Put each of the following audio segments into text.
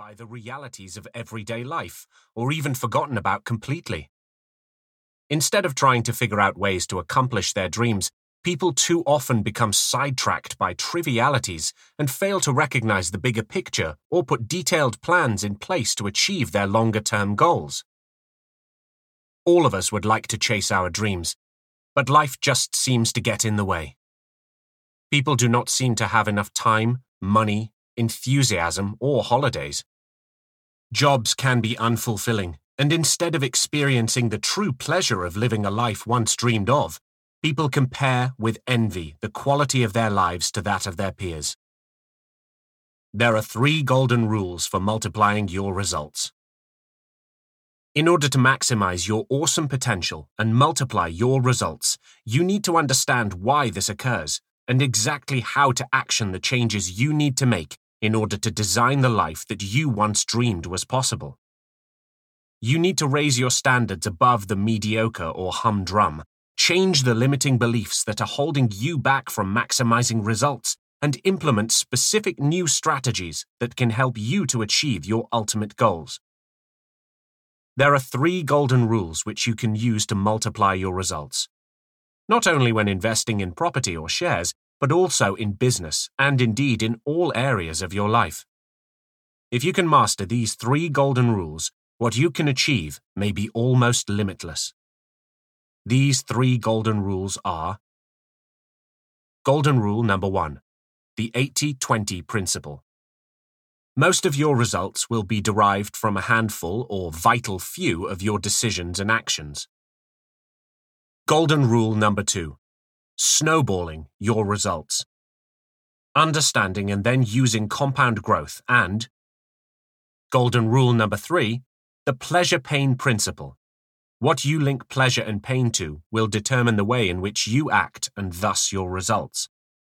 by the realities of everyday life, or even forgotten about completely. Instead of trying to figure out ways to accomplish their dreams, people too often become sidetracked by trivialities and fail to recognize the bigger picture or put detailed plans in place to achieve their longer-term goals. All of us would like to chase our dreams, but life just seems to get in the way. People do not seem to have enough time, money, enthusiasm, or holidays. Jobs can be unfulfilling, and instead of experiencing the true pleasure of living a life once dreamed of, people compare with envy the quality of their lives to that of their peers. There are 3 golden rules for multiplying your results. In order to maximize your awesome potential and multiply your results, you need to understand why this occurs and exactly how to action the changes you need to make in order to design the life that you once dreamed was possible. You need to raise your standards above the mediocre or humdrum, change the limiting beliefs that are holding you back from maximizing results, and implement specific new strategies that can help you to achieve your ultimate goals. There are 3 golden rules which you can use to multiply your results. Not only when investing in property or shares, but also in business and indeed in all areas of your life. If you can master these 3 golden rules, what you can achieve may be almost limitless. These 3 golden rules are: Golden rule number 1, the 80-20 principle. Most of your results will be derived from a handful or vital few of your decisions and actions. Golden rule number 2, snowballing your results. Understanding and then using compound growth. And golden rule number 3, the pleasure-pain principle. What you link pleasure and pain to will determine the way in which you act and thus your results.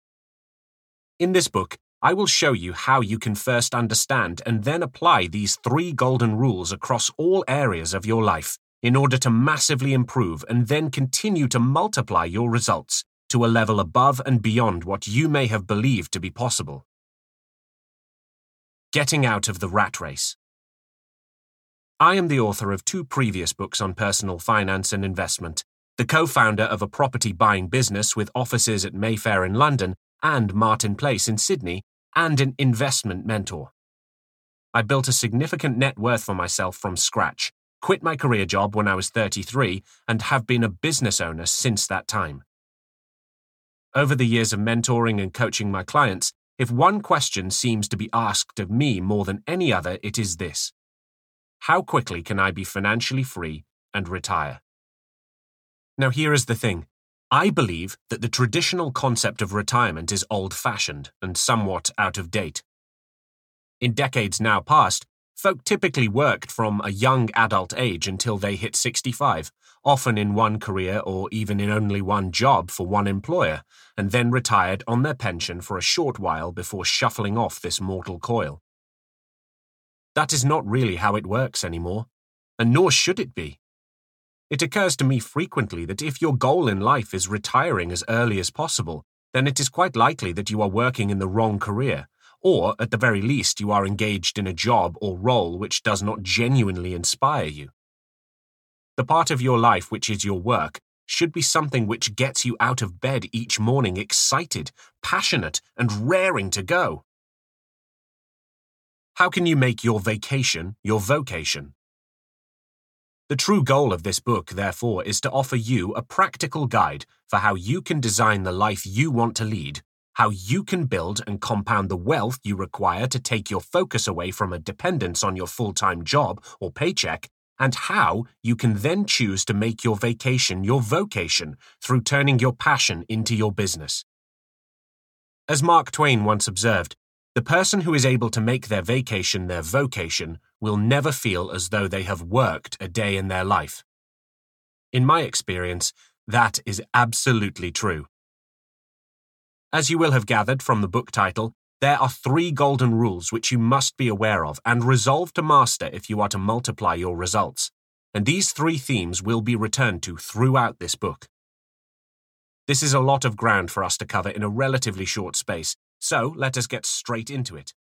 In this book, I will show you how you can first understand and then apply these 3 golden rules across all areas of your life in order to massively improve and then continue to multiply your results to a level above and beyond what you may have believed to be possible. Getting out of the rat race. I am the author of 2 previous books on personal finance and investment, the co-founder of a property buying business with offices at Mayfair in London and Martin Place in Sydney, and an investment mentor. I built a significant net worth for myself from scratch, quit my career job when I was 33, and have been a business owner since that time. Over the years of mentoring and coaching my clients, if one question seems to be asked of me more than any other, it is this: how quickly can I be financially free and retire? Now here is the thing. I believe that the traditional concept of retirement is old-fashioned and somewhat out of date. In decades now past, folk typically worked from a young adult age until they hit 65, often in one career or even in only one job for one employer, and then retired on their pension for a short while before shuffling off this mortal coil. That is not really how it works anymore, and nor should it be. It occurs to me frequently that if your goal in life is retiring as early as possible, then it is quite likely that you are working in the wrong career, or at the very least you are engaged in a job or role which does not genuinely inspire you. The part of your life which is your work should be something which gets you out of bed each morning excited, passionate, and raring to go. How can you make your vacation your vocation? The true goal of this book, therefore, is to offer you a practical guide for how you can design the life you want to lead, how you can build and compound the wealth you require to take your focus away from a dependence on your full-time job or paycheck, and how you can then choose to make your vacation your vocation through turning your passion into your business. As Mark Twain once observed, the person who is able to make their vacation their vocation will never feel as though they have worked a day in their life. In my experience, that is absolutely true. As you will have gathered from the book title, there are 3 golden rules which you must be aware of and resolve to master if you are to multiply your results, and these 3 themes will be returned to throughout this book. This is a lot of ground for us to cover in a relatively short space, so let us get straight into it.